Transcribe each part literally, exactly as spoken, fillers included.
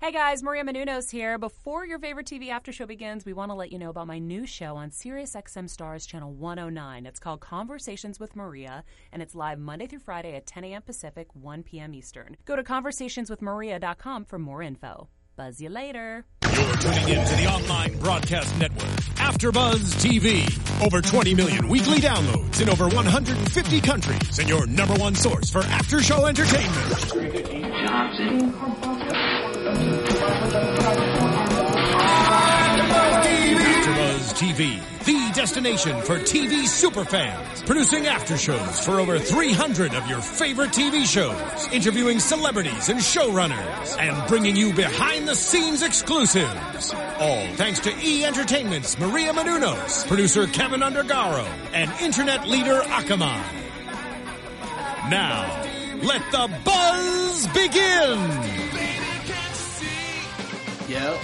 Hey guys, Maria Menounos here. Before your favorite T V after show begins, we want to let you know about my new show on SiriusXM Stars Channel one oh nine. It's called Conversations with Maria, and it's live Monday through Friday at ten a.m. Pacific, one p.m. Eastern. Go to conversationswith maria dot com for more info. Buzz you later. You're tuning in to the online broadcast network, AfterBuzz T V. Over twenty million weekly downloads in over one hundred fifty countries, and your number one source for after-show entertainment. AfterBuzz T V, the destination for T V superfans, producing aftershows for over three hundred of your favorite T V shows, interviewing celebrities and showrunners, and bringing you behind-the-scenes exclusives. All thanks to E! Entertainment's Maria Menounos, producer Kevin Undergaro, and internet leader Akamai. Now, let the buzz begin! Yeah,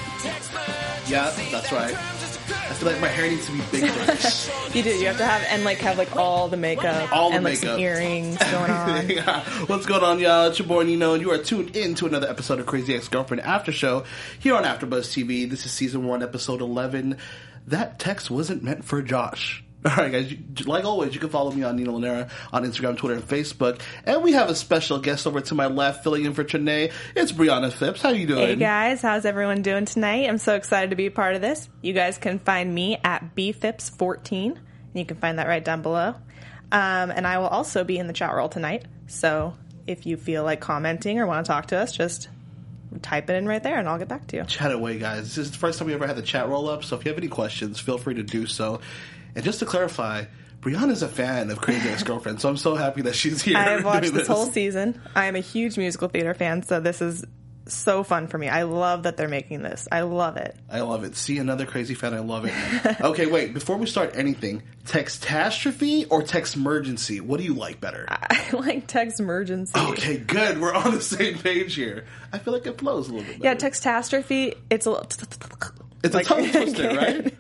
yeah, that's right. I feel like my hair needs to be bigger. You do. You have to have and like have like all the makeup all the and like makeup. some earrings going on. Yeah. What's going on, y'all? It's your boy Nino, and you are tuned in to another episode of Crazy Ex-Girlfriend After Show here on AfterBuzz T V. This is season one, episode eleven. That text wasn't meant for Josh. All right, guys. You, like always, you can follow me on Nino Lanera on Instagram, Twitter, and Facebook. And we have a special guest over to my left, filling in for Trinae. It's Brianna Phipps. How you doing? Hey guys, how's everyone doing tonight? I'm so excited to be a part of this. You guys can find me at b phipps fourteen. You can find that right down below. Um, and I will also be in the chat roll tonight. So if you feel like commenting or want to talk to us, just type it in right there and I'll get back to you. Chat away, guys. This is the first time we ever had the chat roll up. So if you have any questions, feel free to do so. And just to clarify, Brianna's a fan of Crazy Ex-Girlfriend, so I'm so happy that she's here. I've watched this. this whole season. I am a huge musical theater fan, so this is so fun for me. I love that they're making this. I love it. I love it. See, another crazy fan. I love it. Okay, wait. Before we start anything, Textastrophe or Textmergency? What do you like better? I like Textmergency. Okay, good. We're on the same page here. I feel like it flows a little bit better. Yeah, Textastrophe, it's a little... It's like, a tongue twister, right?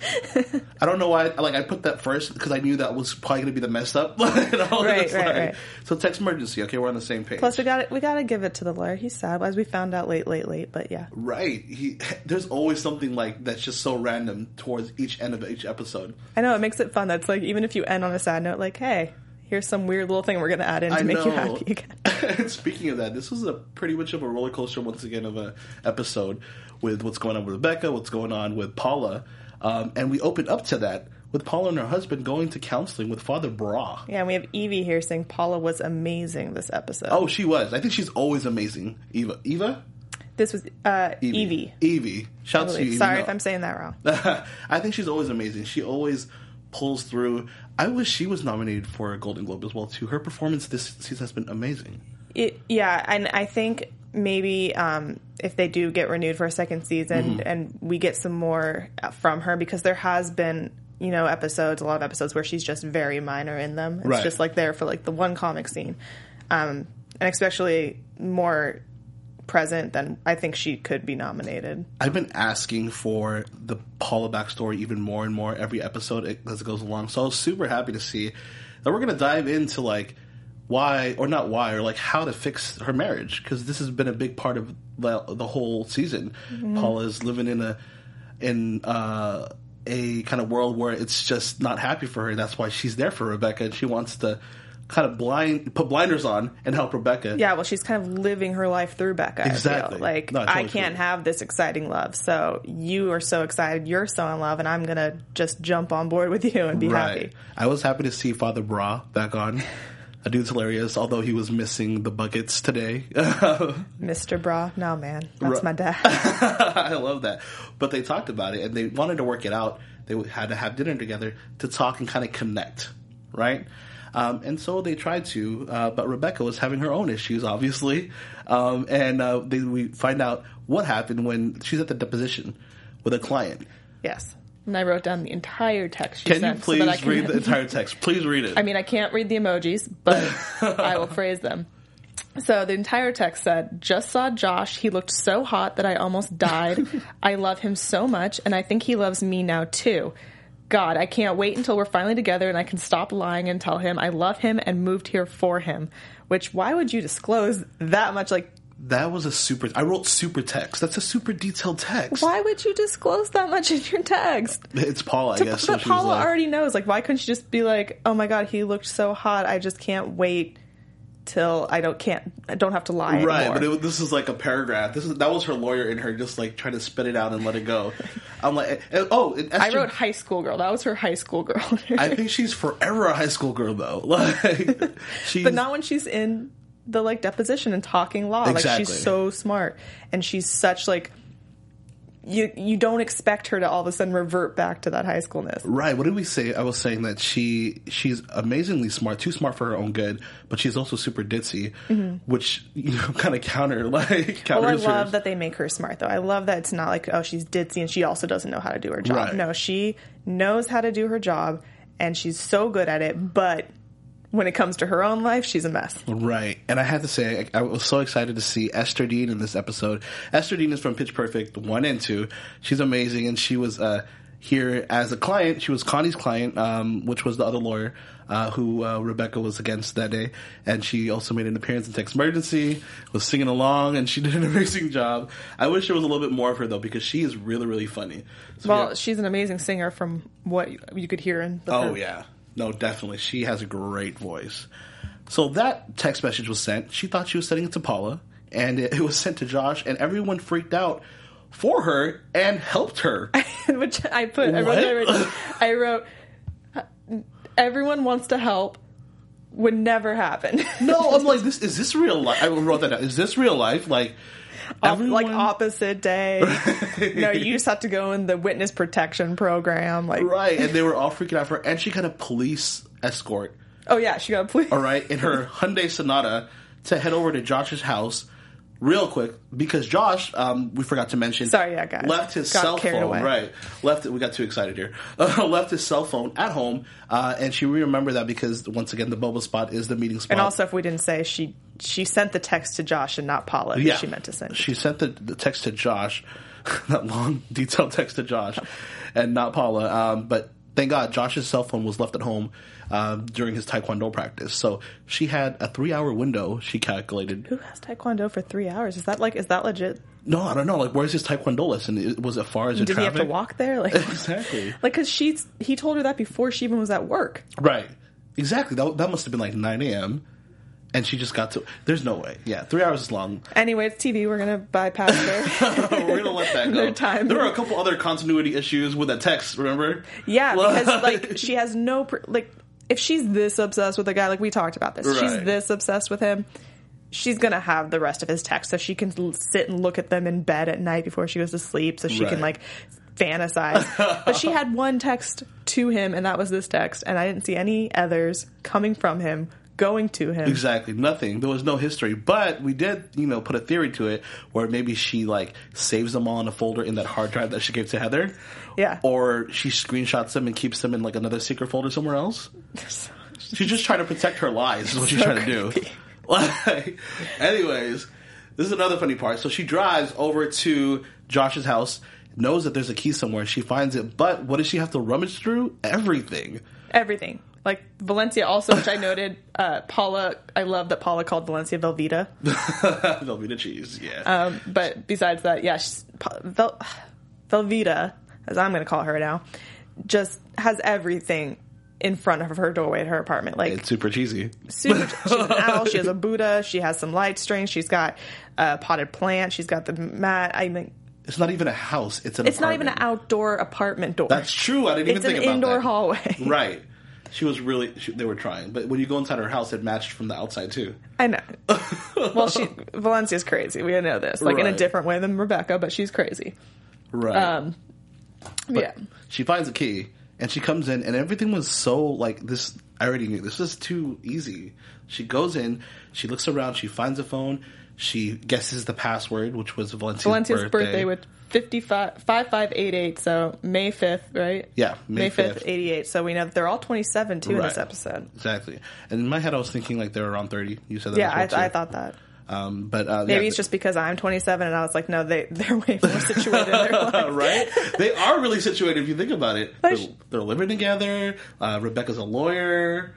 I don't know why. Like, I put that first because I knew that was probably going to be the messed up. you know? Right, it's right, like, right. So, Textmergency. Okay, we're on the same page. Plus, we got we got to give it to the lawyer. He's sad, as we found out late, late, late. But yeah, right. He there's always something like that's just so random towards each end of each episode. I know it makes it fun. That's like even if you end on a sad note, like, hey, here's some weird little thing we're going to add in to I make know. you happy again. Speaking of that, this was a pretty much of a roller coaster once again of a episode with what's going on with Rebecca, what's going on with Paula, um, and we opened up to that with Paula and her husband going to counseling with Father Bra. Yeah, and we have Evie here saying Paula was amazing this episode. Oh, she was. I think she's always amazing. Eva, Eva. This was uh, Evie. Evie. Evie. Shouts to you. Evie. Sorry no. if I'm saying that wrong. I think she's always amazing. She always pulls through. I wish she was nominated for a Golden Globe as well too. Her performance this season has been amazing. It, yeah, and I think maybe um, if they do get renewed for a second season mm-hmm. and we get some more from her, because there has been, you know, episodes, a lot of episodes where she's just very minor in them. It's right. just like there for like the one comic scene. Um, and especially more present, then I think she could be nominated. I've been asking for the Paula backstory even more and more every episode as it goes along. So I was super happy to see that we're going to dive into like why, or not why, or like how to fix her marriage, because this has been a big part of the, the whole season. Mm-hmm. Paula is living in a in uh, a kind of world where it's just not happy for her, and that's why she's there for Rebecca, and she wants to kind of blind put blinders on and help Rebecca. Yeah, well, she's kind of living her life through Becca. Exactly. I feel. Like, no, I, totally I can't true. have this exciting love, so you are so excited, you're so in love, and I'm going to just jump on board with you and be right. happy. I was happy to see Father Bra back on. A dude's hilarious, although he was missing the buckets today. Mister Bra? No, man. That's Ra- my dad. I love that. But they talked about it, and they wanted to work it out. They had to have dinner together to talk and kind of connect, right? Um, and so they tried to, uh, but Rebecca was having her own issues, obviously. Um, and uh, they, we find out what happened when she's at the deposition with a client. Yes. And I wrote down the entire text she can sent. you please so that I can read the entire text? Please read it. I mean, I can't read the emojis, but I will phrase them. So the entire text said, just saw Josh. He looked so hot that I almost died. I love him so much, and I think he loves me now, too. God, I can't wait until we're finally together and I can stop lying and tell him I love him and moved here for him. Which, why would you disclose that much? Like, That was a super... I wrote super text. That's a super detailed text. Why would you disclose that much in your text? It's Paula, I to, guess. So but she was Paula like, already knows. Like, why couldn't she just be like, oh my god, he looked so hot. I just can't wait till I don't can't I don't have to lie right, anymore. but it, this is like a paragraph. This is That was her lawyer in her just like trying to spit it out and let it go. I'm like, and, oh, and I Esther, wrote high school girl. That was her high school girl. I think she's forever a high school girl, though. Like, she's, But not when she's in the like deposition and talking law. Exactly. Like, she's so smart, and she's such like you. You don't expect her to all of a sudden revert back to that high schoolness. Right. What did we say? I was saying that she she's amazingly smart, too smart for her own good, but she's also super ditzy, mm-hmm. which, you know, kind of counter like Well, I counters love her. that they make her smart, though. I love that it's not like, oh, she's ditzy and she also doesn't know how to do her job. Right. No, she knows how to do her job, and she's so good at it, but when it comes to her own life, she's a mess. Right. And I have to say, I, I was so excited to see Esther Dean in this episode. Esther Dean is from Pitch Perfect one and two. She's amazing, and she was uh, here as a client. She was Connie's client, um, which was the other lawyer uh, who uh, Rebecca was against that day. And she also made an appearance in Text Emergency, was singing along, and she did an amazing job. I wish there was a little bit more of her, though, because she is really, really funny. So, Well, yeah. she's an amazing singer from what you could hear in the Oh, her- yeah. No, definitely. She has a great voice. So that text message was sent. She thought she was sending it to Paula, and it, it was sent to Josh, and everyone freaked out for her and helped her. Which I put, I wrote, I wrote, I wrote, everyone wants to help would never happen. No, I'm like, this is this real life? I wrote that down. Is this real life? Like, Op- everyone... like opposite day. No, you just have to go in the witness protection program. Like, Right, and they were all freaking out for her, and she got a police escort, oh yeah, she got a police. all right, in her Hyundai Sonata to head over to Josh's house real quick, because Josh, um, we forgot to mention, Sorry, yeah, guys. left his Got cell carried phone, away. right, left it, we got too excited here, uh, left his cell phone at home, uh, and she remembered that because, once again, the Boba spot is the meeting spot. And also, if we didn't say, she she sent the text to Josh and not Paula, who yeah, she meant to send. She sent the, the text to Josh, that long, detailed text to Josh, and not Paula, um, but thank God, Josh's cell phone was left at home um, during his Taekwondo practice. So she had a three-hour window, she calculated. Who has Taekwondo for three hours? Is that like, is that legit? No, I don't know. Like, where's his Taekwondo lesson? It- Was it far as the Did traffic? he have to walk there? Like, Exactly. like, cause she's, he told her that before she even was at work. Right. Exactly. That, that must have been like nine a.m. And she just got to... There's no way. Yeah, three hours is long. Anyway, it's T V. We're gonna bypass their, We're going to let that go. their time. There were a couple other continuity issues with that text, remember? Yeah, because like she has no pr- like if she's this obsessed with the guy, like we talked about this, she's Right. this obsessed with him. She's gonna have the rest of his texts, so she can l- sit and look at them in bed at night before she goes to sleep, so she Right. can like fantasize. But she had one text to him, and that was this text, and I didn't see any others coming from him. Going to him. Exactly. Nothing. There was no history. But we did, you know, put a theory to it where maybe she, like, saves them all in a folder in that hard drive that she gave to Heather. Yeah. Or she screenshots them and keeps them in, like, another secret folder somewhere else. She's just trying to protect her lies is what she's So trying to do. Like, anyways, this is another funny part. So she drives over to Josh's house, knows that there's a key somewhere. She finds it. But what does she have to rummage through? Everything. Everything. Like Valencia also, which I noted, uh, Paula, I love that Paula called Valencia Velveeta. Velveeta cheese, yeah. Um, but besides that, yeah, she's, Vel, Velveeta, as I'm going to call her now, just has everything in front of her doorway at her apartment. Like, It's super cheesy. super, she's an owl, she has a Buddha, she has some light strings, she's got a potted plant, she's got the mat. I mean, It's not even a house. It's an it's not even an apartment. outdoor apartment door. That's true. I didn't even It's think an about indoor that. hallway. Right. She was really, she, they were trying. But when you go inside her house, it matched from the outside, too. I know. Well, she Valencia's crazy. We know this. Like, in a Right. different way than Rebecca, but she's crazy. Right. Um, But yeah. She finds a key, and she comes in, and everything was so, like, this, I already knew, this was too easy. She goes in, she looks around, she finds a phone, she guesses the password, which was Valencia's, Valencia's birthday, birthday with fifty-five, five five eight eight, so May fifth, right? Yeah, May May fifth, fifth. eighty-eight. So we know that they're all twenty-seven, too, in this Right. episode. Exactly. And in my head, I was thinking, like, they were around thirty. You said that Yeah, as I, well, too. I thought that. Um, but, uh, Maybe yeah, it's just because I'm twenty-seven, and I was like, no, they, they're way more situated in their life. right? They are really situated if you think about it. They're, Like- they're living together. Uh, Rebecca's a lawyer.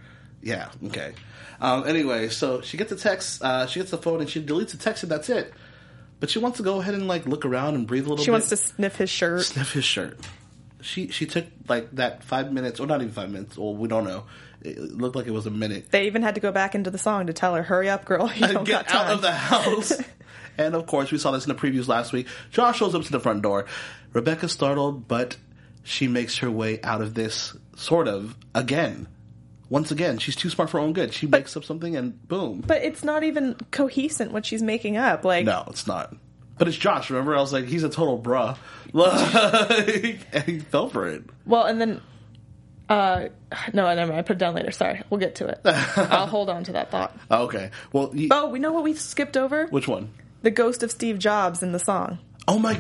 Yeah, okay. Um, anyway, so she gets a text, uh, she gets the phone, and she deletes the text, and that's it. But she wants to go ahead and, like, look around and breathe a little She bit. wants to sniff his shirt. Sniff his shirt. She she took, like, that five minutes, or not even five minutes, well, we don't know. It looked like it was a minute. They even had to go back into the song to tell her, hurry up, girl, you don't Get got time. out of the house. And, of course, we saw this in the previews last week. Josh shows up to the front door. Rebecca's startled, but she makes her way out of this, sort of, again. Once again, she's too smart for her own good. She but, makes up something and boom. But it's not even cohesive what she's making up. Like, no, it's not. But it's Josh, remember? I was like, he's a total bruh. Like, and he fell for it. Well, and then... Uh, no, never mind. I put it down later. Sorry. We'll get to it. I'll hold on to that thought. Okay. Well, you, oh, we know what we skipped over? Which one? The ghost of Steve Jobs in the song. Oh my...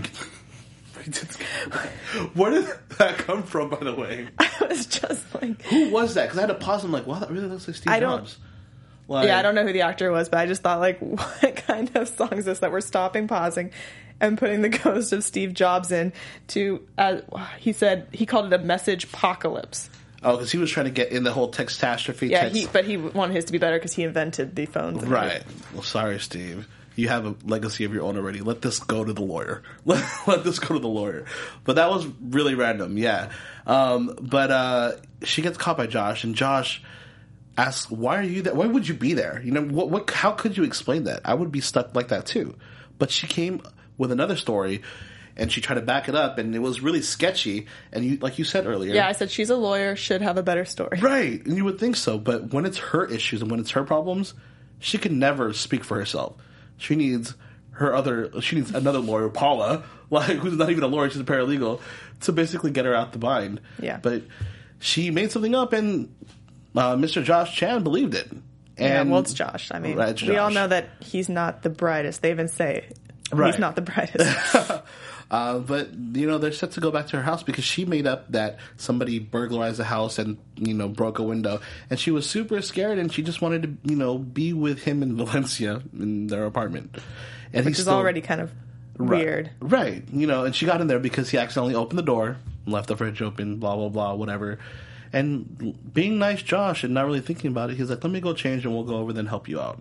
Where did that come from, by the way? I was just like... Who was that? Because I had to pause and I'm like, wow, that really looks like Steve I don't, Jobs. Like, yeah, I don't know who the actor was, but I just thought, like, what kind of song is this that we're stopping, pausing, and putting the ghost of Steve Jobs in to, uh, he said, he called it a message apocalypse. Oh, because he was trying to get in the whole textastrophe. Yeah, text. he, but he wanted his to be better because he invented the phones. Right. Well, sorry, Steve. You have a legacy of your own already. Let this go to the lawyer. Let, let this go to the lawyer. But that was really random, yeah. Um, but uh, she gets caught by Josh, and Josh asks, "Why are you there? Why would you be there? You know, what? What? How could you explain that? I would be stuck like that too." But she came with another story, and she tried to back it up, and it was really sketchy. And you, like you said earlier, yeah, I said she's a lawyer, should have a better story, right? And you would think so, but when it's her issues and when it's her problems, she can never speak for herself. She needs her other. She needs another lawyer, Paula, like who's not even a lawyer; she's a paralegal, to basically get her out the bind. Yeah. But she made something up, and uh, Mister Josh Chan believed it. And, yeah, well, it's Josh. I mean, right, Josh. We all know that he's not the brightest. They even say right. he's not the brightest. Uh, but, you know, they're set to go back to her house because she made up that somebody burglarized the house and, you know, broke a window. And she was super scared and she just wanted to, you know, be with him in Valencia in their apartment. And Which is still, already kind of weird. Right, right. You know, and she got in there because he accidentally opened the door, left the fridge open, blah, blah, blah, whatever. And being nice Josh and not really thinking about it, he's like, let me go change and we'll go over there and help you out.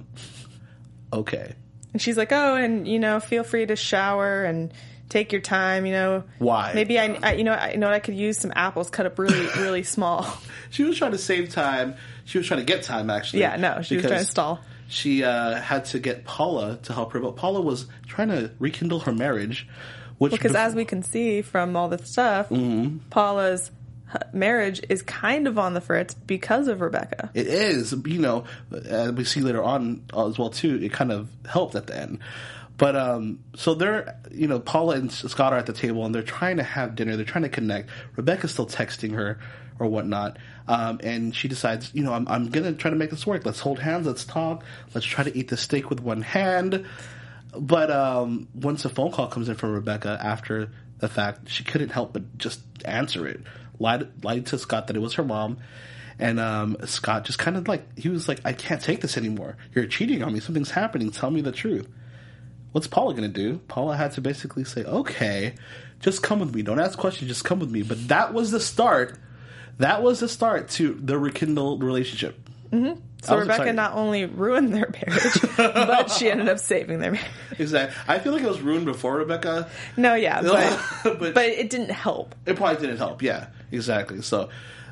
Okay. And she's like, oh, and, you know, feel free to shower and... take your time, you know. Why? Maybe I, I you know, I you know I could use some apples cut up really, really small. She was trying to save time. She was trying to get time, actually. Yeah, no, she was trying to stall. She uh, had to get Paula to help her, but Paula was trying to rekindle her marriage. Which because bef- as we can see from all the stuff, mm-hmm. Paula's marriage is kind of on the fritz because of Rebecca. It is, you know, as we see later on as well too. It kind of helped at the end. But, um, so they're, you know, Paula and Scott are at the table and they're trying to have dinner. They're trying to connect. Rebecca's still texting her or whatnot. Um, and she decides, you know, I'm, I'm going to try to make this work. Let's hold hands. Let's talk. Let's try to eat the steak with one hand. But, um, once a phone call comes in from Rebecca after the fact, she couldn't help but just answer it. Lied, lied to Scott that it was her mom. And, um, Scott just kind of like, he was like, I can't take this anymore. You're cheating on me. Something's happening. Tell me the truth. What's Paula going to do? Paula had to basically say, okay, just come with me. Don't ask questions, just come with me. But that was the start. That was the start to the rekindled relationship. Mm-hmm. So Rebecca excited. Not only ruined their marriage, but she ended up saving their marriage. Exactly. I feel like it was ruined before Rebecca. No, yeah, but, but, but it didn't help. It probably didn't help, yeah, exactly. So,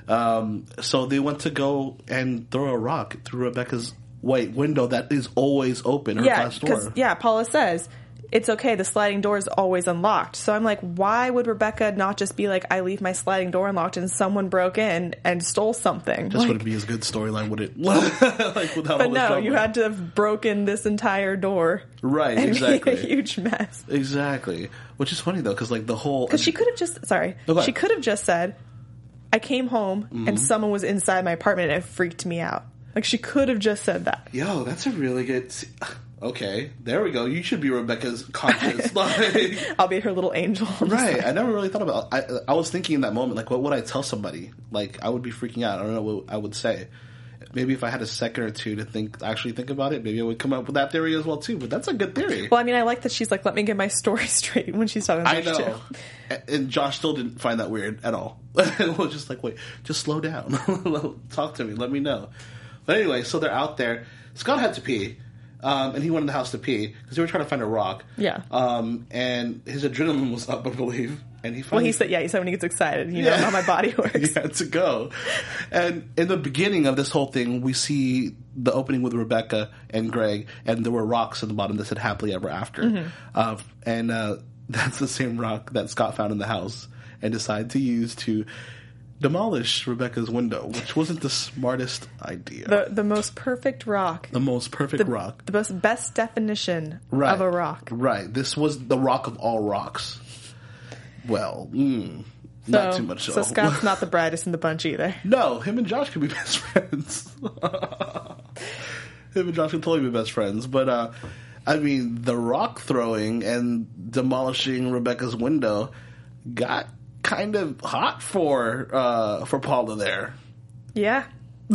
um, so they went to go and throw a rock through Rebecca's white window that is always open, her yeah, glass door. Yeah, Paula says, it's okay, the sliding door is always unlocked. So I'm like, why would Rebecca not just be like, I leave my sliding door unlocked and someone broke in and stole something? Just like, wouldn't be as good storyline, would it? Like without but all this no, drama. You had to have broken this entire door. Right, and exactly. Made a huge mess. Exactly. Which is funny though, because like the whole... Because she could have just, sorry, oh, she could have just said, I came home mm-hmm. and someone was inside my apartment and it freaked me out. Like, she could have just said that. Yo, that's a really good... Okay, there we go. You should be Rebecca's conscience. Like, I'll be her little angel. Right. I never really thought about it. I, I was thinking in that moment, like, what would I tell somebody? Like, I would be freaking out. I don't know what I would say. Maybe if I had a second or two to think, actually think about it, maybe I would come up with that theory as well, too. But that's a good theory. Well, I mean, I like that she's like, let me get my story straight when she's talking about I know. Too. And Josh still didn't find that weird at all. It was just like, wait, just slow down. Talk to me. Let me know. But anyway, so they're out there. Scott had to pee. Um, and he went in the house to pee because they were trying to find a rock. Yeah. Um, and his adrenaline was up, I believe. And he Well, finally... he said, yeah, he said when he gets excited, you yeah. know how my body works. He had to go. And in the beginning of this whole thing, we see the opening with Rebecca and Greg, and there were rocks in the bottom that said happily ever after. Mm-hmm. Uh, and uh, that's the same rock that Scott found in the house and decided to use to demolish Rebecca's window, which wasn't the smartest idea. The the most perfect rock. The most perfect the, rock. The most best definition right. of a rock. Right. This was the rock of all rocks. Well, mm, so, not too much so. So Scott's not the brightest in the bunch either. No, him and Josh could be best friends. Him and Josh could totally be best friends. But, uh, I mean, the rock throwing and demolishing Rebecca's window got kind of hot for uh, for Paula there. Yeah.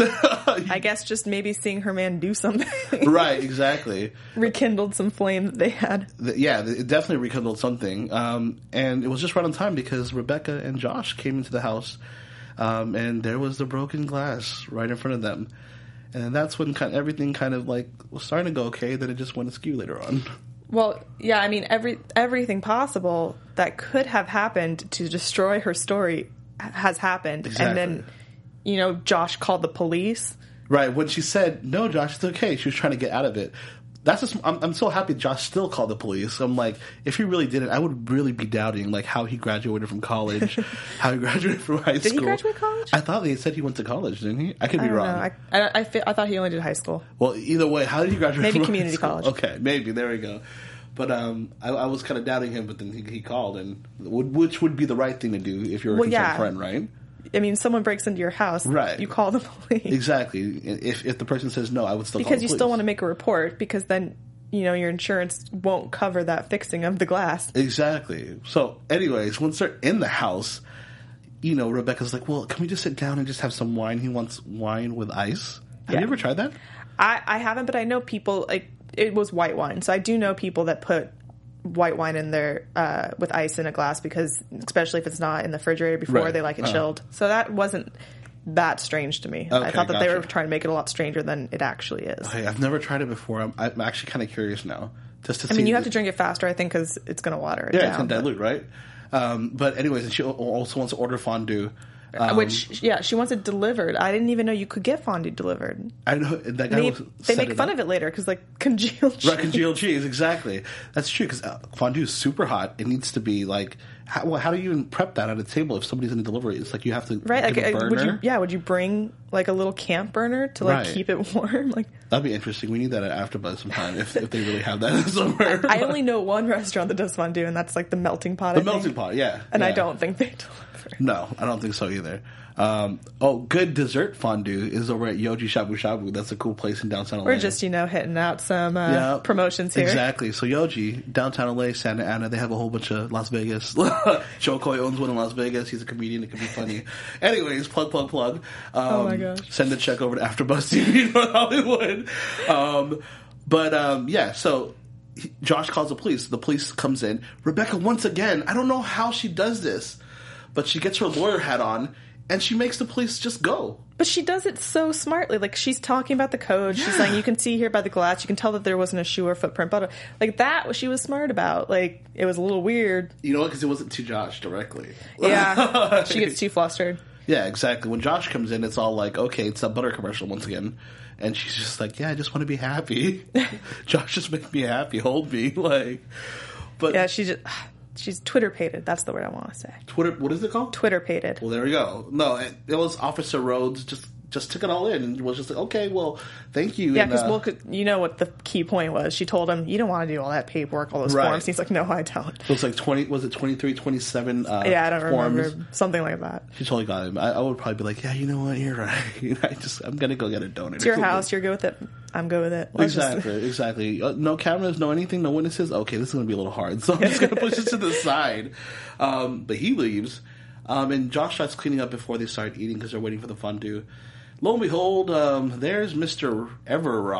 I guess just maybe seeing her man do something. Right, exactly. Rekindled some flame that they had. The, yeah, it definitely rekindled something. Um, and it was just right on time because Rebecca and Josh came into the house, um, and there was the broken glass right in front of them. And that's when kind of everything kind of like was starting to go okay, then it just went askew later on. Well, yeah, I mean, every everything possible that could have happened to destroy her story has happened. Exactly. And then, you know, Josh called the police. Right. When she said, no, Josh, it's okay. She was trying to get out of it. That's just, I'm, I'm so happy Josh still called the police. I'm like, if he really didn't, I would really be doubting, like, how he graduated from college, how he graduated from high did school. Did he graduate college? I thought they said he went to college, didn't he? I could be I wrong. Know. I, I, I, I thought he only did high school. Well, either way, how did he graduate maybe from community high school? college. Okay, maybe. There we go. But um, I, I was kind of doubting him, but then he, he called, and which would be the right thing to do if you're a well, concerned yeah. friend, right? I mean, someone breaks into your house, right. you call the police. Exactly. If if the person says no, I would still because call the you police. still want to make a report, because then, you know, your insurance won't cover that fixing of the glass. Exactly. So, anyways, once they're in the house, you know, Rebecca's like, well, can we just sit down and just have some wine? He wants wine with ice. Have yeah. you ever tried that? I, I haven't, but I know people, like, it was white wine. So I do know people that put white wine in there uh, with ice in a glass, because especially if it's not in the refrigerator before, right. they like it uh-huh. chilled. So that wasn't that strange to me. Okay, I thought that gotcha. they were trying to make it a lot stranger than it actually is. Okay, I've never tried it before. I'm, I'm actually kind of curious now. Just to I see mean, you the, have to drink it faster, I think, because it's going to water it yeah, down. it's going to dilute, right? Um, but anyways, and she also wants to order fondue. Um, Which, yeah, she wants it delivered. I didn't even know you could get fondue delivered. I know that guy They, was they make fun up. of it later because, like, congealed cheese. Right, congealed cheese, exactly. That's true, because uh, fondue is super hot. It needs to be, like, how, well, how do you even prep that at a table if somebody's going to deliver it? It's like you have to right, get like, a burner. Would you, yeah, would you bring, like, a little camp burner to, like, right. keep it warm? Like, that'd be interesting. We need that at AfterBuzz sometime if, if they really have that somewhere. I only know one restaurant that does fondue, and that's, like, the Melting Pot, The I think. Melting Pot, yeah. And yeah. I don't think they deliver. No, I don't think so either. Um, oh, good dessert fondue is over at Yoji Shabu Shabu. That's a cool place in downtown L A. We're just, you know, hitting out some uh, yeah, promotions here. Exactly. So Yoji, downtown L A, Santa Ana, they have a whole bunch of Las Vegas. Joe Coy owns one in Las Vegas. He's a comedian. It can be funny. Anyways, plug, plug, plug. Um, oh my gosh. Send the check over to AfterBuzz T V in Hollywood. Um, but um, yeah, so Josh calls the police. The police comes in. Rebecca, once again, I don't know how she does this, but she gets her lawyer hat on, and she makes the police just go. But she does it so smartly. Like, she's talking about the code. Yeah. She's saying, you can see here by the glass, you can tell that there wasn't a shoe or footprint. But, like, that she was smart about. Like, it was a little weird. You know what? Because it wasn't to Josh directly. Yeah. She gets too flustered. Yeah, exactly. When Josh comes in, it's all like, okay, it's that butter commercial once again. And she's just like, yeah, I just want to be happy. Josh, just make me happy. Hold me. Like, but yeah, she just... She's Twitter-pated. That's the word I want to say. Twitter, what is it called? Twitter-pated. Well, there we go. No, it, it was Officer Rhodes just just took it all in and was just like, okay, well, thank you. Yeah, and, because uh, well, you know what the key point was. She told him, you don't want to do all that paperwork, all those right. forms. He's like, no, I don't. So it's like twenty, was it twenty-three, twenty-seven uh, yeah, I don't forms? remember. Something like that. She totally got him. I, I would probably be like, yeah, you know what, you're right. I just, I'm going to go get a donut. It's your house, you're good with it. I'm good with it. Let's Exactly, just... exactly. Uh, no cameras, no anything, no witnesses. Okay, this is going to be a little hard, so I'm just going to push it to the side. Um, but he leaves, um, and Josh starts cleaning up before they start eating because they're waiting for the fondue. Lo and behold, um, there's Mister Everrock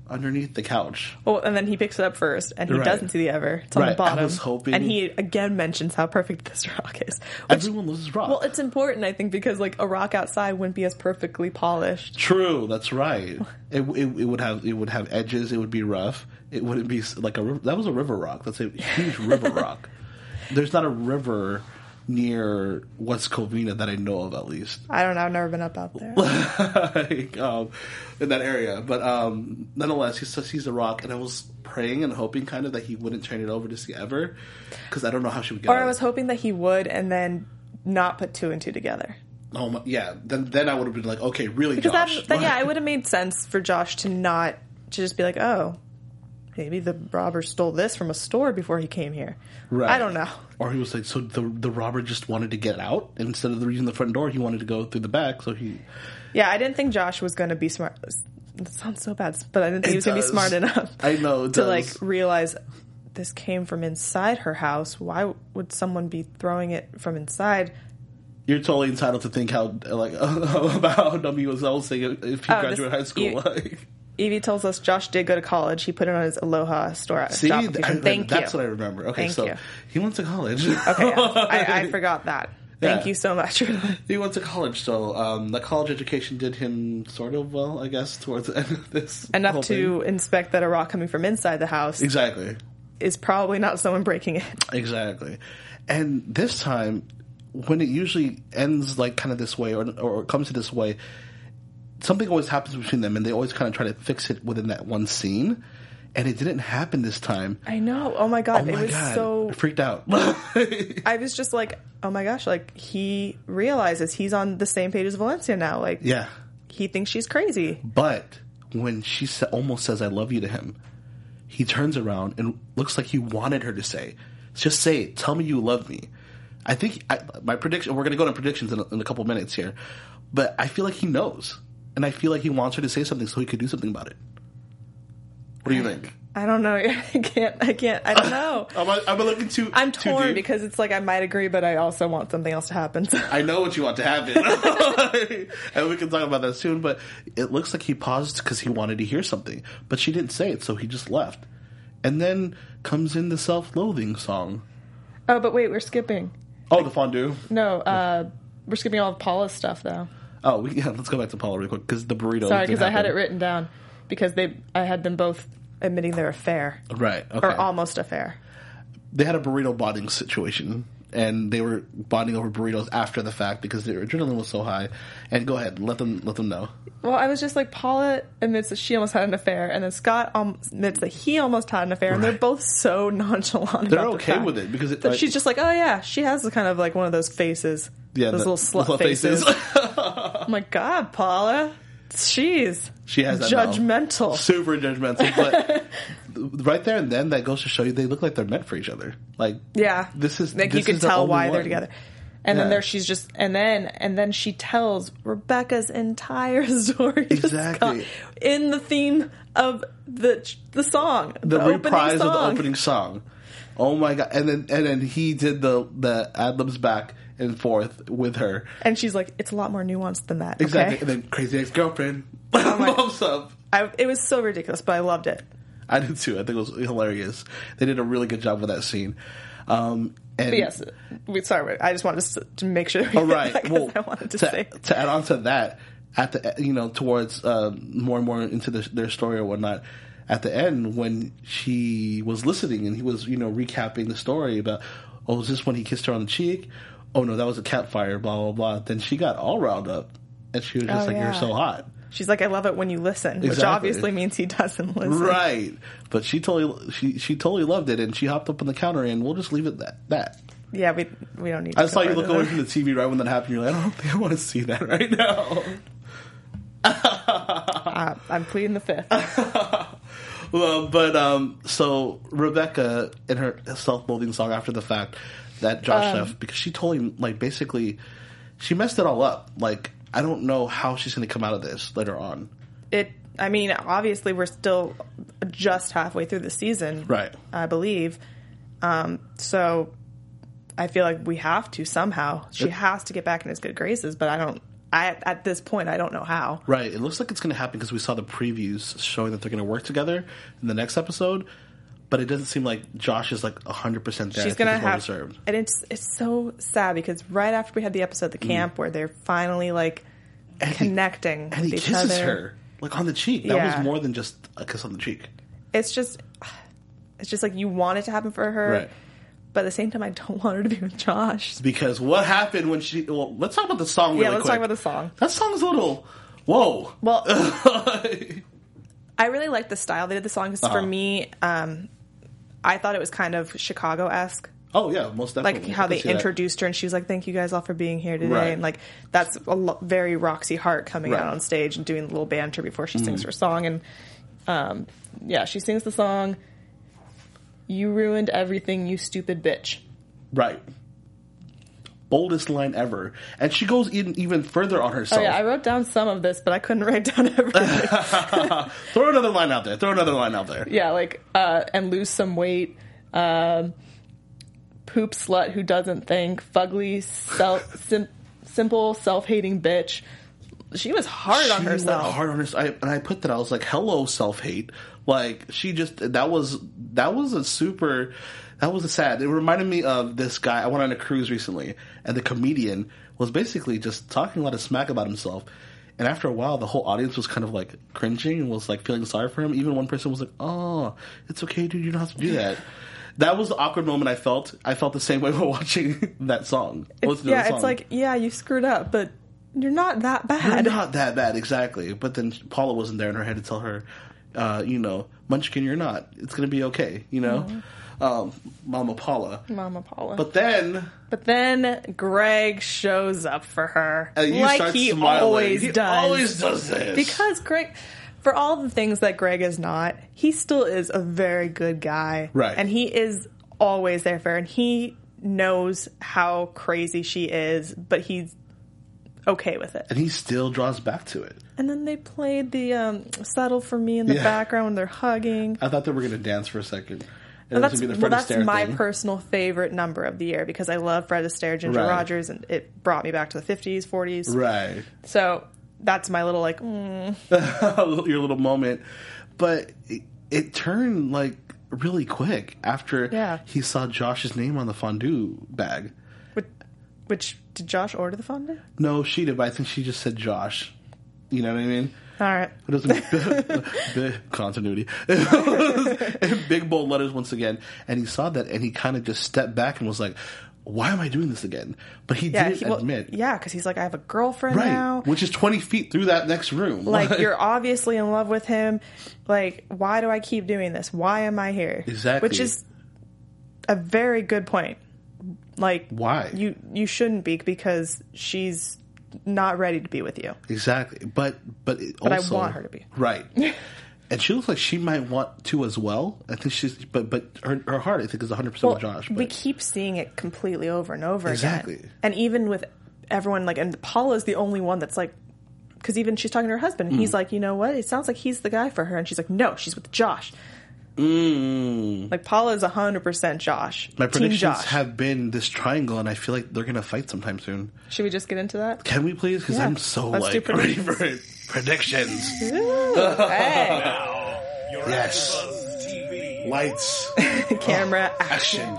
underneath the couch. Oh, and then he picks it up first, and he Right. doesn't see the ever. It's on Right. the bottom. I was hoping- And he again mentions how perfect this rock is. Which, Everyone loses rock. well, it's important, I think, because like a rock outside wouldn't be as perfectly polished. True, that's right. It, it it would have it would have edges. It would be rough. It wouldn't be s- like a river. That was a river rock. That's a huge river rock. There's not a river near West Covina that I know of, at least. I don't know. I've never been up out there. like, um, in that area. But um, nonetheless, he still sees the rock, and I was praying and hoping kind of that he wouldn't turn it over to see Ever, because I don't know how she would get Or out I of was it. hoping that he would, and then not put two and two together. Oh my, yeah. Then then I would have been like, okay, really, Because Josh. that, that, yeah, it would have made sense for Josh to not to just be like, oh, maybe the robber stole this from a store before he came here. Right. I don't know. Or he was like, so the the robber just wanted to get out instead of using the front door. He wanted to go through the back. So he. Yeah, I didn't think Josh was going to be smart. That sounds so bad, but I didn't think It he was going to be does. smart enough. I know it to does. like realize this came from inside her house. Why would someone be throwing it from inside? You're totally entitled to think how like about how dumb he was. I was saying if he Oh, graduated this- high school. you- like. Evie tells us Josh did go to college. He put it on his Aloha store See, job I, application. Thank that's you. what I remember. Okay, Thank so you. he went to college. Okay, yeah. I, I forgot that. Thank Yeah. you so much. He went to college, so um, the college education did him sort of well, I guess, towards the end of this. Enough whole to thing. inspect that a rock coming from inside the house Exactly. is probably not someone breaking it. Exactly. And this time, when it usually ends like kind of this way or, or comes to this way, something always happens between them and they always kind of try to fix it within that one scene. And it didn't happen this time. I know. Oh my god, Oh my it was God. so. I freaked out. I was just like, oh my gosh, like he realizes he's on the same page as Valencia now. Like, yeah. he thinks she's crazy. But when she sa- almost says, I love you to him, he turns around and looks like he wanted her to say, just say it. Tell me you love me. I think I, my prediction, we're going to go to predictions in a, in a couple minutes here, but I feel like he knows. And I feel like he wants her to say something so he could do something about it. What do you think? I don't know. I can't. I can't. I don't know. Am I, am I looking too I'm too torn deep? because it's like I might agree, but I also want something else to happen. I know what you want to happen. And we can talk about that soon, but it looks like he paused because he wanted to hear something. But she didn't say it, so he just left. And then comes in the self-loathing song. Oh, but wait, we're skipping. Oh, the fondue. No, uh, we're skipping all of Paula's stuff though. Oh, we, yeah, let's go back to Paula real quick because the burrito. Sorry, didn't because I had it happen. written down because they, I had them both admitting their affair Right. Okay. or almost affair. They had a burrito bonding situation, and they were bonding over burritos after the fact because their adrenaline was so high. And go ahead, let them let them know. Well, I was just like, Paula admits that she almost had an affair, and then Scott um, admits that he almost had an affair, and they're Right. both so nonchalant. They're about the okay fact with it because it, that like, she's just like, oh yeah, she has the kind of like one of those faces, yeah, those the- little slut the faces. I'm like, God, Paula, jeez, She has that mouth. judgmental. Super judgmental, but right there and then that goes to show you they look like they're meant for each other. Like, Yeah, this is like this you can is the tell only why they're one. together. And Yeah. then there she's just, and then and then she tells Rebecca's entire story to Exactly. Scott in the theme of the the song, The, the, opening reprise song. of the opening song. Oh my god! And then and then he did the the ad libs back and forth with her. And she's like, "It's a lot more nuanced than that." Exactly. Okay? And then crazy ex girlfriend Oh my- bumps up. I, it was so ridiculous, but I loved it. I did too. I think it was hilarious. They did a really good job with that scene. Um, and But yes, we, sorry, I just wanted to, to make sure. Oh, right. Because Well, I wanted to, to, say. to add on to that, at the you know towards uh, more and more into the, their story or whatnot, at the end when she was listening and he was you know recapping the story about, oh, is this when he kissed her on the cheek? Oh no, that was a campfire. Blah blah blah. Then she got all riled up, and she was just Oh, like, yeah. "You're so hot." She's like, "I love it when you listen," which Exactly. obviously means he doesn't listen. Right, but she totally she she totally loved it, and she hopped up on the counter, and we'll just leave it at that. Yeah, we we don't need. I to saw go you look further away than- from the T V right when that happened. You're like, I don't think I want to see that right now. Uh, I'm pleading the fifth. Well, but um, so Rebecca in her self-loathing song after the fact that Josh Um, left because she told him like basically she messed it all up. Like I don't know how she's going to come out of this later on. It. I mean, obviously, we're still just halfway through the season, Right. I believe. Um, so I feel like we have to somehow. She It- has to get back in his good graces, but I don't. I at this point I don't know how. Right. It looks like it's going to happen because we saw the previews showing that they're going to work together in the next episode. But it doesn't seem like Josh is like one hundred percent there. She's going to have... Reserved. And it's it's so sad because right after we had the episode at the camp mm. where they're finally like and He, connecting and with he each kisses other. her like on the cheek. That yeah. was more than just a kiss on the cheek. It's just... It's just like you want it to happen for her. Right. But at the same time, I don't want her to be with Josh. Because what happened when she... Well, let's talk about the song really Yeah, let's quick. talk about the song. That song's a little... Whoa. Well, I really like the style they did the song. Because uh-huh. for me, um, I thought it was kind of Chicago-esque. Oh, yeah, most definitely. Like how they introduced that. her and she was like, thank you guys all for being here today. Right. And like, that's a lo- very Roxy Hart coming right. out on stage and doing a little banter before she mm. sings her song. And um, yeah, she sings the song... You ruined everything, you stupid bitch. Right. Boldest line ever. And she goes even, even further on herself. Oh, yeah, I wrote down some of this, but I couldn't write down everything. Throw another line out there. Throw another line out there. Yeah, like, uh, and lose some weight. Um, poop slut who doesn't think. Fugly, self, sim- simple, self-hating bitch. She was hard she on herself. Went hard on herself. I, and I put that, I was like, hello, self-hate. Like, she just, that was, that was a super, that was a sad, it reminded me of this guy, I went on a cruise recently, and the comedian was basically just talking a lot of smack about himself, and after a while, the whole audience was kind of like cringing and was like feeling sorry for him. Even one person was like, oh, it's okay, dude, you don't have to do that. That was the awkward moment I felt. I felt the same way while watching that song. It's, yeah, song. It's like, yeah, you screwed up, but you're not that bad. You're not that bad, exactly. But then Paula wasn't there in her head to tell her, Uh, you know, Munchkin, you're not. It's going to be okay, you know? Mm-hmm. Um, Mama Paula. Mama Paula. But then... But then Greg shows up for her. And you like start he smiling. always he does. always does this. Because Greg... For all the things that Greg is not, he still is a very good guy. Right. And he is always there for her. And he knows how crazy she is, but he's okay with it. And he still draws back to it. And then they played the um, Settle For Me in the yeah. background when they're hugging. I thought they were going to dance for a second. And that's well, that's my thing. personal favorite number of the year because I love Fred Astaire, Ginger right. Rogers, and it brought me back to the fifties, forties. Right. So that's my little, like, mm. Your little moment. But it, it turned, like, really quick after yeah. he saw Josh's name on the fondue bag. Which, which did Josh order the fondue? No, she did, but I think she just said Josh. You know what I mean? All right. It doesn't big continuity. Big bold letters once again, and he saw that, and he kind of just stepped back and was like, "Why am I doing this again?" But he yeah, didn't he, well, admit. Yeah, because he's like, "I have a girlfriend right, now," which is twenty feet through that next room. Like, you're obviously in love with him. Like, why do I keep doing this? Why am I here? Exactly. Which is a very good point. Like, why you you shouldn't be because she's not ready to be with you. Exactly. But but it but also, I want her to be. Right. And she looks like she might want to as well. I think she's but but her her heart I think is one hundred percent well, with Josh. But. We keep seeing it completely over and over exactly. again. And even with everyone like and Paula's the only one that's like because even she's talking to her husband and mm. he's like, "You know what? It sounds like he's the guy for her." And she's like, "No, she's with Josh." Mm. Like Paula's one hundred percent Josh. My Team predictions Josh. have been this triangle, and I feel like they're going to fight sometime soon. Should we just get into that? Can we please? Because yeah. I'm so Let's like ready for it. Predictions. Ooh, hey. Now, you're yes. T V. Lights. Camera. Oh, action.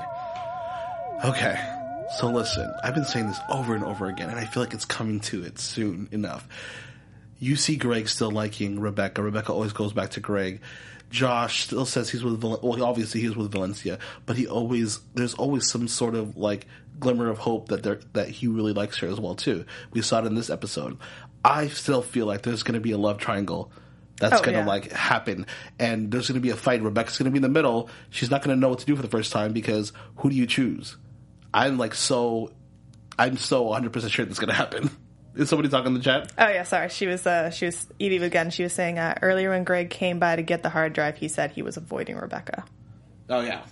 Okay. So listen, I've been saying this over and over again, and I feel like it's coming to it soon enough. You see Greg still liking Rebecca. Rebecca always goes back to Greg. Josh still says he's with, Val- well, obviously he's with Valencia, but he always, there's always some sort of like glimmer of hope that there, that he really likes her as well too. We saw it in this episode. I still feel like there's going to be a love triangle that's oh, going to yeah. like happen, and there's going to be a fight. Rebecca's going to be in the middle. She's not going to know what to do for the first time because who do you choose? I'm like so, I'm so one hundred percent sure that's going to happen. Is somebody talking in the chat? Oh yeah, sorry. She was uh, she was Edie again. She was saying uh, earlier when Greg came by to get the hard drive, he said he was avoiding Rebecca. Oh yeah,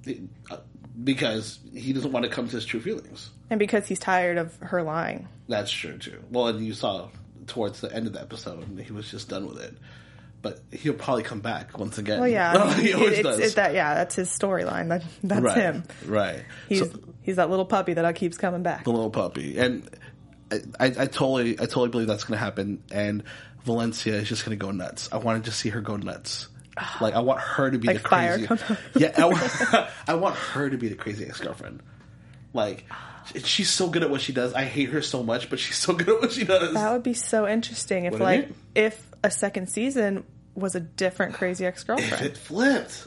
because he doesn't want to come to his true feelings, and because he's tired of her lying. That's true too. Well, and you saw towards the end of the episode, he was just done with it. But he'll probably come back once again. Well, yeah, he always it's, does. It's that, yeah, that's his storyline. That, that's right, him. Right. He's so, he's that little puppy that keeps coming back. The little puppy, and I, I totally, I totally believe that's going to happen. And Valencia is just going to go nuts. I wanted to see her go nuts. Like I want her to be like the crazy. Fire. Yeah, I want, I want her to be the crazy ex-girlfriend. Like she's so good at what she does. I hate her so much, but she's so good at what she does. That would be so interesting if, Wouldn't like, it? if a second season was a different crazy If ex-girlfriend. it flipped,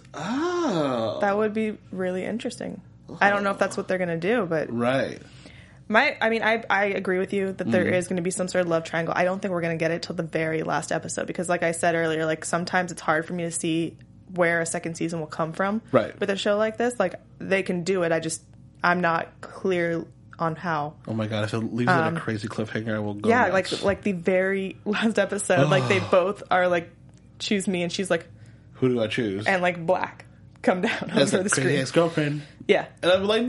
oh, That would be really interesting. I don't know if that's what they're going to do, but right. my, I mean, I I agree with you that there Mm. is going to be some sort of love triangle. I don't think we're going to get it till the very last episode because, like I said earlier, like sometimes it's hard for me to see where a second season will come from. Right. With a show like this, like they can do it. I just I'm not clear on how. Oh my god! If it leaves it at a crazy cliffhanger, I will go. Um, Yeah, nuts. like like the very last episode, like they both are like, choose me, and she's like, who do I choose? and like black come down That's over a the crazy screen. ex-girlfriend. Yeah, And I'm like,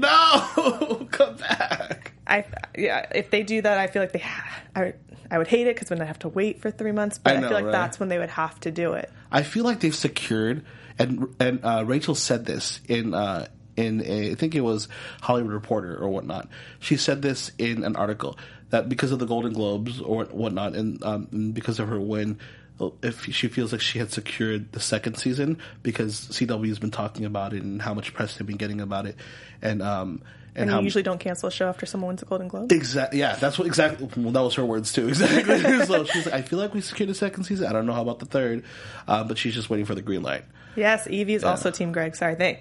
no, come back. I yeah. If they do that, I feel like they. Ha- I I would hate it because then I have to wait for three months. But I I, know, feel like right? that's when they would have to do it. I feel like they've secured, and and uh, Rachel said this in uh, in a, I think it was Hollywood Reporter or whatnot. She said this in an article that because of the Golden Globes or whatnot, and, um, and because of her win, if she feels like she had secured the second season because C W has been talking about it and how much press they've been getting about it, and um and, And how you usually don't cancel a show after someone wins a Golden Globe. Exactly. Yeah, that's what exactly. Well, that was her words too. Exactly. So she's like, I feel like we secured the second season. I don't know how about the third, uh, but she's just waiting for the green light. Yes, Evie is Yeah. also Team Greg. Sorry, they.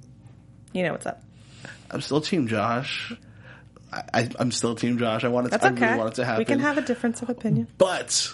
You know what's up. I'm still Team Josh. I, I, I'm still Team Josh. I want it. That's I okay. really want it to happen. We can have a difference of opinion. But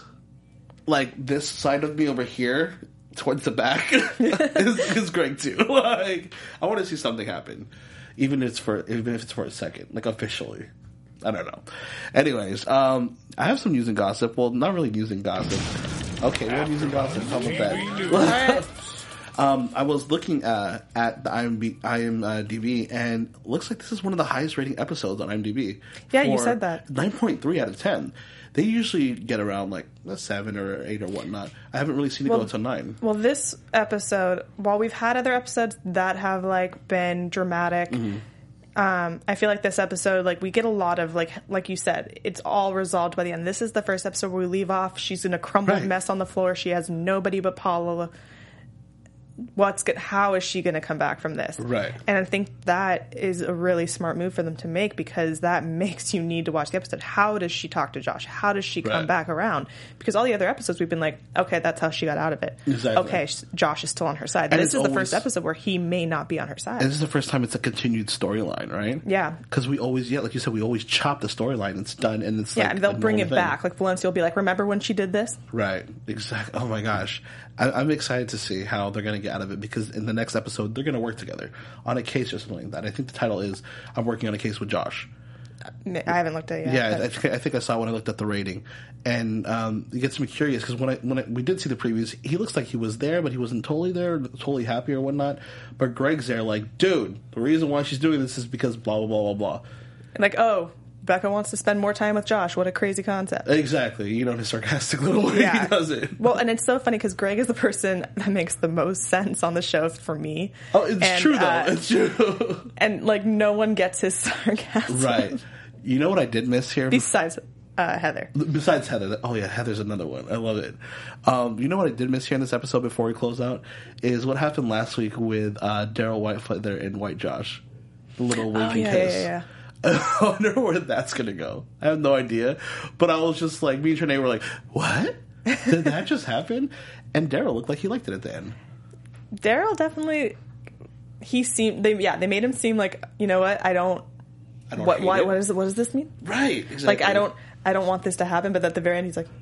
like this side of me over here, towards the back, is, is Greg too. Like I want to see something happen, even if it's for even if it's for a second, like officially. I don't know. Anyways, um, I have some news and gossip. Well, not really news and gossip. Okay, we're news and gossip. How about that? um, I was looking uh, at the I M D B, and it looks like this is one of the highest rating episodes on I M D B. Yeah, you for said that. nine point three out of ten. They usually get around like a seven or eight or whatnot. I haven't really seen it Well- go until nine. Well, this episode, while we've had other episodes that have like been dramatic, Mm-hmm. um, I feel like this episode, like we get a lot of like, like you said, it's all resolved by the end. This is the first episode where we leave off. She's in a crumbled Right. mess on the floor. She has nobody but Paula. What's good? How is she going to come back from this? Right. And I think that is a really smart move for them to make because that makes you need to watch the episode. How does she talk to Josh? How does she come Right. back around? Because all the other episodes we've been like, okay, that's how she got out of it. Exactly. Okay, sh- Josh is still on her side. And This it's is the always- first episode where he may not be on her side. And this is the first time it's a continued storyline, right? Yeah. Because we always, yeah, like you said, we always chop the storyline. It's done, and it's Yeah, like and they'll a bring it normal thing. back. Like Valencia will be like, remember when she did this? Right. Exactly. Oh my gosh. I, I'm excited to see how they're going to get out of it because in the next episode, they're going to work together on a case or something like that. I think the title is I'm working on a case with Josh. I haven't looked at it yet. Yeah, but- I think, I think I saw when I looked at the rating, and um, it gets me curious because when I when I, we did see the previews, he looks like he was there, but he wasn't totally there, totally happy or whatnot. But Greg's there, like, dude, the reason why she's doing this is because blah blah blah blah blah. like, oh, Becca wants to spend more time with Josh. What a crazy concept. Exactly, you know, in a sarcastic little way he does it. Well, and it's so funny because Greg is the person that makes the most sense on the show for me. Oh, it's And, true though. uh, It's true. And like, no one gets his sarcasm. Right. You know what I did miss here? Besides uh, Heather. Besides Heather, oh yeah, Heather's another one. I love it. Um, you know what I did miss here in this episode before we close out is what happened last week with uh, Daryl Whitefeather and White Josh, the little winking Oh, yeah, kiss. yeah, yeah. I wonder where that's gonna go. I have no idea, but I was just like, me and Trinae were like, "What? Did that just happen?" And Daryl looked like he liked it at the end. Daryl definitely. He seemed. They yeah. They made him seem like, you know what? I don't. I don't What? hate Why, it. what is? What does this mean? Right? Exactly. Like I don't. I don't want this to happen. But at the very end, he's like.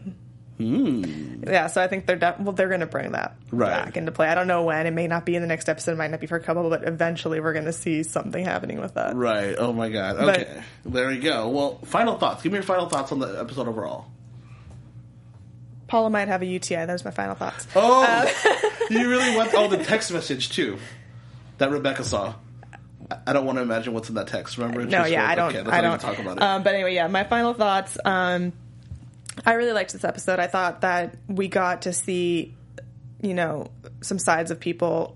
Hmm. Yeah, so I think they're de- well. They're going to bring that Right. back into play. I don't know when. It may not be in the next episode. It might not be for a couple, but eventually we're going to see something happening with that. Right. Oh my god. But- Okay. there we go. Well, final thoughts. Give me your final thoughts on the episode overall. Paula might have a U T I. Those are my final thoughts. Oh, you really want? Oh, the text message too that Rebecca saw. I- I don't want to imagine what's in that text. Remember? No, Just yeah, like, I don't. Okay, let's I not even don't talk about it. Um, but anyway, yeah, my final thoughts. Um, I really liked this episode. I thought that we got to see, you know, some sides of people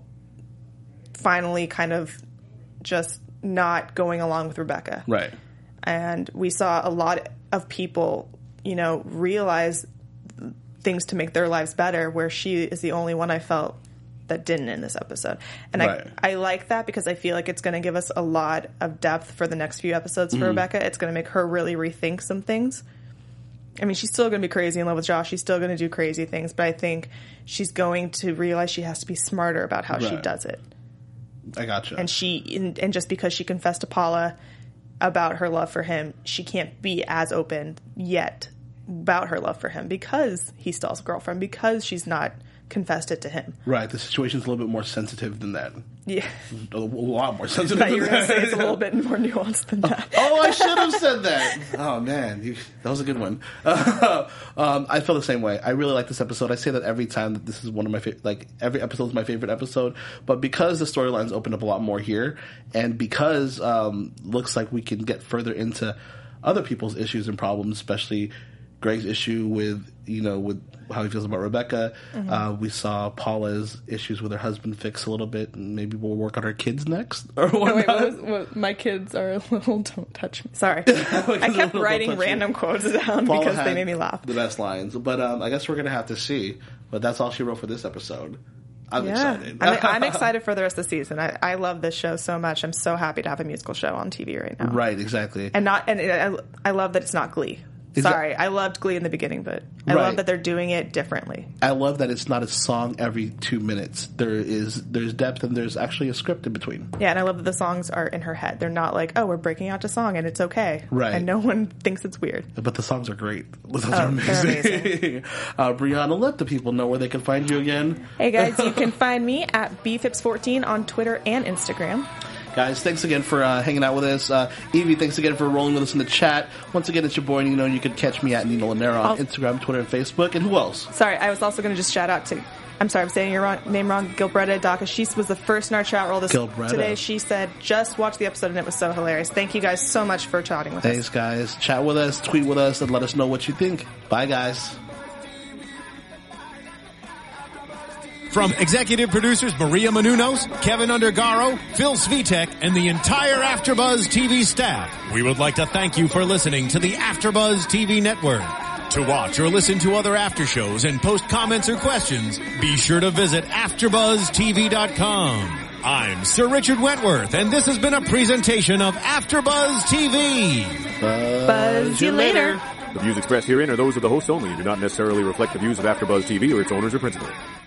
finally kind of just not going along with Rebecca. right. And we saw a lot of people, you know, realize things to make their lives better, where she is the only one I felt that didn't in this episode. And right. I, I like that because I feel like it's going to give us a lot of depth for the next few episodes for mm-hmm. Rebecca. It's going to make her really rethink some things. I mean, she's still going to be crazy in love with Josh. She's still going to do crazy things, but I think she's going to realize she has to be smarter about how right. she does it. I gotcha. And she, and, and just because she confessed to Paula about her love for him, she can't be as open yet about her love for him because he still has a girlfriend, because she's not confessed it to him. Right. The situation's a little bit more sensitive than that. Yeah. A, a lot more sensitive I thought than you were going to say it's a little bit more nuanced than that. Oh, I should have said that. Oh, man. You, that was a good one. Uh, um, I feel the same way. I really like this episode. I say that every time that this is one of my favorite, like, every episode is my favorite episode. But because the storylines open up a lot more here, and because um looks like we can get further into other people's issues and problems, especially Greg's issue with, you know, with how he feels about Rebecca. Mm-hmm. Uh, we saw Paula's issues with her husband fix a little bit, and maybe we'll work on her kids next. Or oh, wait, what was, what, my kids are a little, don't touch me. Sorry. I kept writing random quotes down Paula because they made me laugh. The best lines. But um, I guess we're going to have to see. But that's all she wrote for this episode. I'm yeah. excited. I'm, I'm excited for the rest of the season. I, I love this show so much. I'm so happy to have a musical show on T V right now. Right, exactly. And not, and I, I love that it's not Glee. Sorry, that, I loved Glee in the beginning, but I right. love that they're doing it differently. I love that it's not a song every two minutes. There is there's depth and there's actually a script in between. Yeah, and I love that the songs are in her head. They're not like, oh, we're breaking out to song and it's okay. Right. And no one thinks it's weird. But the songs are great. Those oh, are amazing. They're amazing. uh, Brianna, let the people know where they can find you again. Hey guys, you can find me at b fips fourteen on Twitter and Instagram. Guys, thanks again for uh, hanging out with us. Uh, Evie, thanks again for rolling with us in the chat. Once again, it's your boy Nino. You can catch me at Nino Lanera on I'll, Instagram, Twitter, and Facebook. And who else? Sorry, I was also going to just shout out to, I'm sorry, I'm saying your wrong, name wrong, Gilbretta Daka. She was the first in our chat roll this Gilbretta. today. She said, just watch the episode and it was so hilarious. Thank you guys so much for chatting with thanks, us. Thanks, guys. Chat with us, tweet with us, and let us know what you think. Bye, guys. From executive producers Maria Menounos, Kevin Undergaro, Phil Svitek, and the entire AfterBuzz T V staff, we would like to thank you for listening to the AfterBuzz T V network. To watch or listen to other after shows and post comments or questions, be sure to visit after buzz t v dot com. I'm Sir Richard Wentworth, and this has been a presentation of AfterBuzz T V. Buzz, Buzz you later. The views expressed herein are those of the hosts only and do not necessarily reflect the views of AfterBuzz T V or its owners or principals.